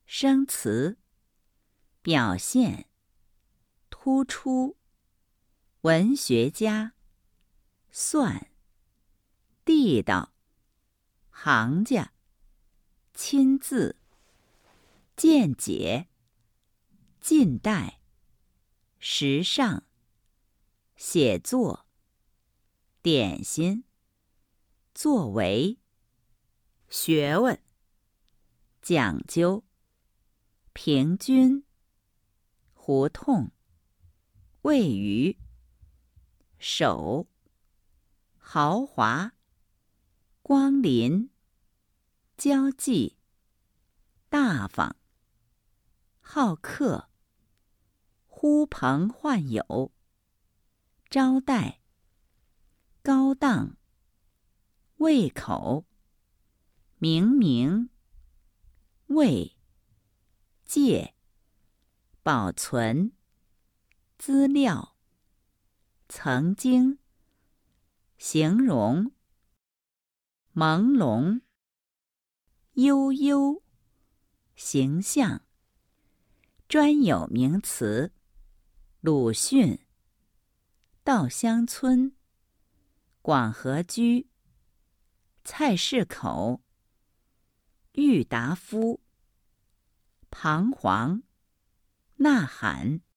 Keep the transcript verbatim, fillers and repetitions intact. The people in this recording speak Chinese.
生词，表现，突出，文学家，算，地道，行家，亲自，见解，近代，时尚，写作，点心，作为，学问，讲究，平均，胡同，位于，手，豪华，光临，交际，大方，好客，呼朋唤友，招待，高档，胃口，明明，为，借，保存，资料，曾经，形容，朦胧，悠悠，形象，专有名词，鲁迅，稻香村，广和居，菜市口，郁达夫，彷徨，呐喊。